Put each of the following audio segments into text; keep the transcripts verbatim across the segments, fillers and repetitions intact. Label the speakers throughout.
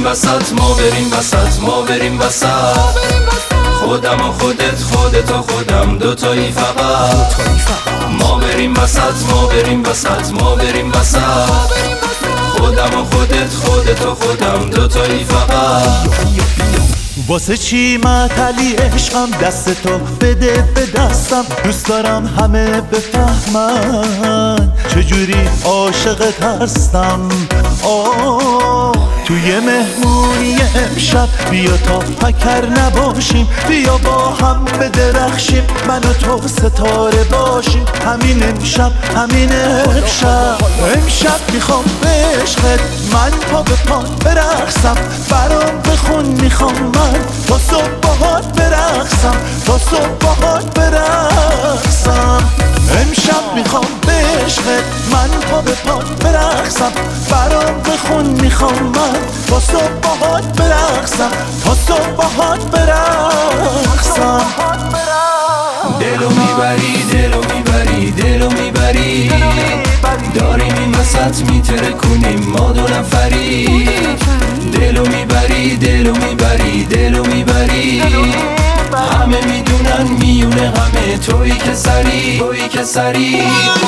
Speaker 1: وسط ما بریم وسط ما بریم وسط خودم و خودت خودت و خودم دوتایی فقط ما بریم وسط ما بریم وسط ما بریم وسط خودم و خودت خودت و خودم دوتایی فقط
Speaker 2: واسه چی معطلی عشقم دست تو بده به دستم دوست دارم همه بفهمن چجوری عاشقت هستم آه توی مهمونی امشب بیا تا پکر نباشیم بیا با هم بدرخشیم من و تو ستاره باشیم همین امشب همین امشب امشب میخوام به عشقت من پا به پا برقصم برام بخون میخوام من تا صبح باهات برقصم تا صبح باهات برقصم امشب میخوام به عشقت من پا به پا برقصم برام بخون میخوام من تا صبح باهات برقصم تا صبح باهات برقصم
Speaker 1: دلو میبری دلو میبری دلو میبری داریم این وسط میترکونیم ما دو نفری دلو میبری دلو میبری دلو میبری همه میدونن میونه همه تویی که سری تویی که سری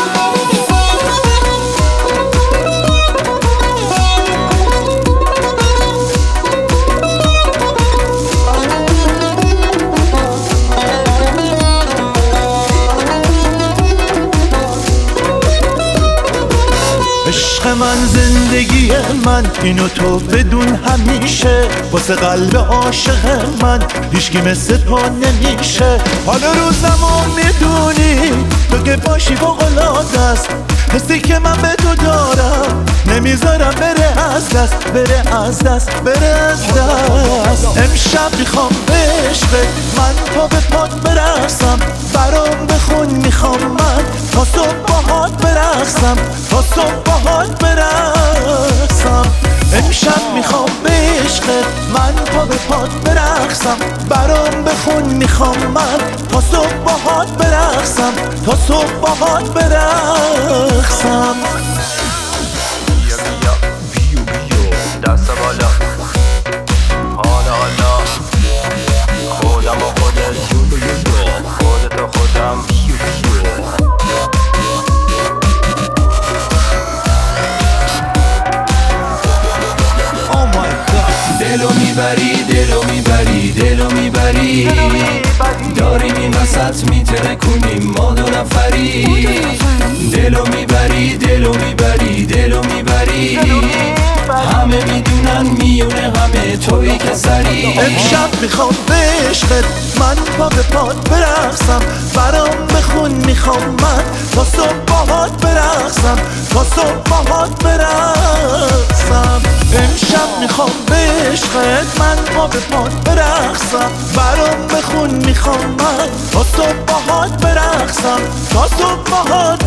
Speaker 2: عشق من زندگی من اینو تو بدون همیشه واسه قلب عاشق من هیچکی مثل تو نمیشه حالا روزمو میدونی تو که باشی فوق‌العاده است حسی که من به تو دارم نمیذارم بره از دست بره از دست بره از دست امشب میخوام به عشقت من پا به پات برقصم برام بخون میخوام من تا صبح باهات برقصم تا صبح باهات برقصم امشب میخوام به عشقت من پا به پات برقصم برام بخون میخوام من تا صبح باهات برقصم تا صبح باهات برقصم
Speaker 3: بیا بیا بیو بیو دست بالا حالا حالا خودم و خودت خودت و خودم بیو بیو
Speaker 1: دلو میبری دلو میبری دلو میبری داریم این وسط میترکونیم ما دو نفری دلو میبری دلو میبری دلو میبری همه میدونن میونه همه تویی که سری
Speaker 2: امشب میخوام به عشقت من پا به پات برقصم برام بخون میخوام من تا صبح باهات برقصم تا صبح باهات برقصم امشب میخوام به عشقت من پا به پات برقصم برام بخون میخوام من تا صبح باهات برقصم تا صبح باهات